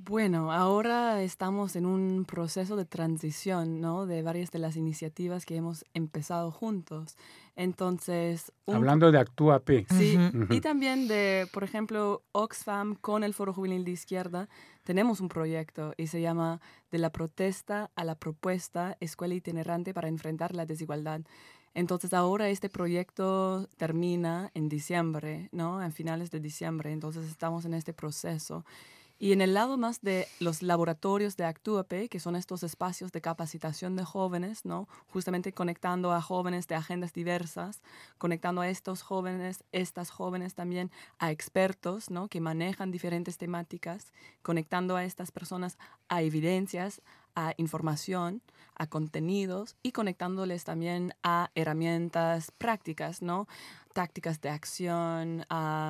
Bueno, ahora estamos en un proceso de transición, ¿no? De varias de las iniciativas que hemos empezado juntos. Entonces, Hablando de Actúa P. sí, Ujú. y Ujú. también de, por ejemplo, Oxfam con el Foro Juvenil de Izquierda, tenemos un proyecto y se llama De la protesta a la propuesta, escuela itinerante para enfrentar la desigualdad. Entonces ahora este proyecto termina en diciembre, ¿no? A finales de diciembre, entonces estamos en este proceso. Y en el lado más de los laboratorios de Actúape, que son estos espacios de capacitación de jóvenes, ¿no? Justamente conectando a jóvenes de agendas diversas, conectando a estos jóvenes, estas jóvenes también a expertos, ¿no? Que manejan diferentes temáticas, conectando a estas personas a evidencias, a información, a contenidos y conectándoles también a herramientas prácticas, ¿no? Tácticas de acción,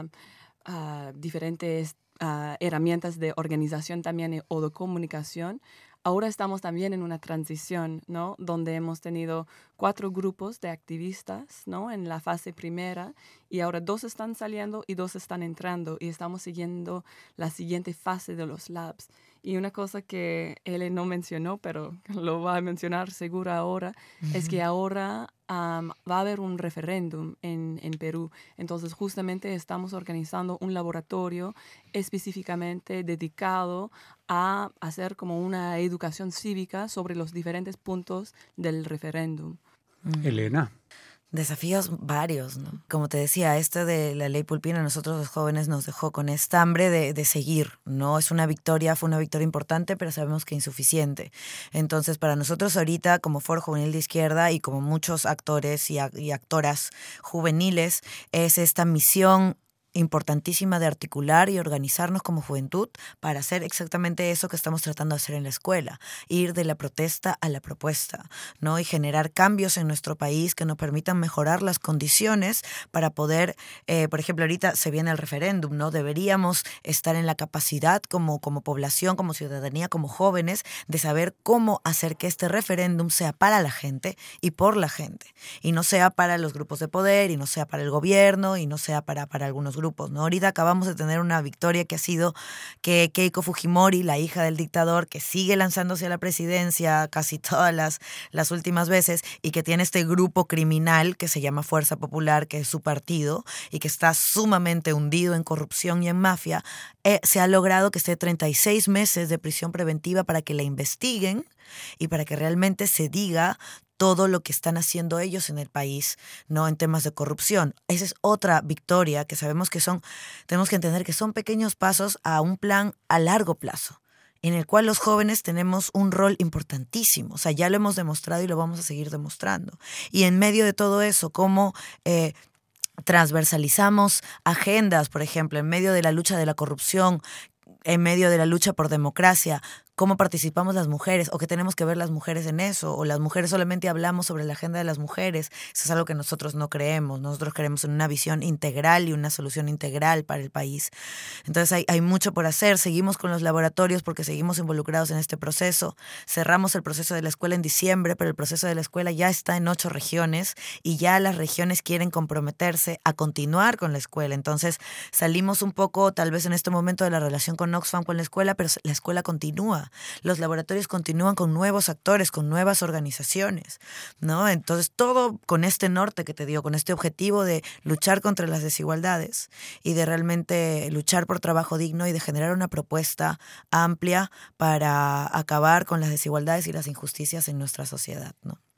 a diferentes herramientas de organización también o de comunicación. Ahora estamos también en una transición, ¿no? Donde hemos tenido 4 grupos de activistas, ¿no? En la fase primera y ahora 2 están saliendo y 2 están entrando y estamos siguiendo la siguiente fase de los labs. Y una cosa que él no mencionó, pero lo va a mencionar seguro ahora, es que ahora va a haber un referéndum en Perú. Entonces, justamente estamos organizando un laboratorio específicamente dedicado a hacer como una educación cívica sobre los diferentes puntos del referéndum. Elena. Desafíos varios, ¿no? Como te decía, esto de la ley Pulpina a nosotros los jóvenes nos dejó con esta hambre de seguir, ¿no? Es una victoria, fue una victoria importante, pero sabemos que insuficiente. Entonces, para nosotros ahorita, como Foro Juvenil de Izquierda y como muchos actores y actoras juveniles, es esta misión importantísima de articular y organizarnos como juventud para hacer exactamente eso que estamos tratando de hacer en la escuela, ir de la protesta a la propuesta, ¿no? Y generar cambios en nuestro país que nos permitan mejorar las condiciones para poder, por ejemplo, ahorita se viene el referéndum, ¿no? Deberíamos estar en la capacidad como población, como ciudadanía, como jóvenes, de saber cómo hacer que este referéndum sea para la gente y por la gente, y no sea para los grupos de poder, y no sea para el gobierno, y no sea para algunos grupos, ¿no? Ahorita acabamos de tener una victoria que ha sido que Keiko Fujimori, la hija del dictador, que sigue lanzándose a la presidencia casi todas las últimas veces y que tiene este grupo criminal que se llama Fuerza Popular, que es su partido y que está sumamente hundido en corrupción y en mafia, se ha logrado que esté 36 meses de prisión preventiva para que la investiguen y para que realmente se diga todo lo que están haciendo ellos en el país, ¿no? En temas de corrupción. Esa es otra victoria que sabemos que tenemos que entender que son pequeños pasos a un plan a largo plazo, en el cual los jóvenes tenemos un rol importantísimo. O sea, ya lo hemos demostrado y lo vamos a seguir demostrando. Y en medio de todo eso, cómo transversalizamos agendas, por ejemplo, en medio de la lucha de la corrupción, en medio de la lucha por democracia, cómo participamos las mujeres, o qué tenemos que ver las mujeres en eso, o las mujeres solamente hablamos sobre la agenda de las mujeres. Eso es algo que nosotros no creemos. Nosotros creemos en una visión integral y una solución integral para el país. Entonces hay mucho por hacer. Seguimos con los laboratorios porque seguimos involucrados en este proceso. Cerramos el proceso de la escuela en diciembre, pero el proceso de la escuela ya está en 8 regiones y ya las regiones quieren comprometerse a continuar con la escuela. Entonces salimos un poco tal vez en este momento de la relación con Oxfam, con la escuela, pero la escuela continúa. Los laboratorios continúan con nuevos actores, con nuevas organizaciones, ¿no? Entonces todo con este norte que te digo, con este objetivo de luchar contra las desigualdades y de realmente luchar por trabajo digno y de generar una propuesta amplia para acabar con las desigualdades y las injusticias en nuestra sociedad, ¿no?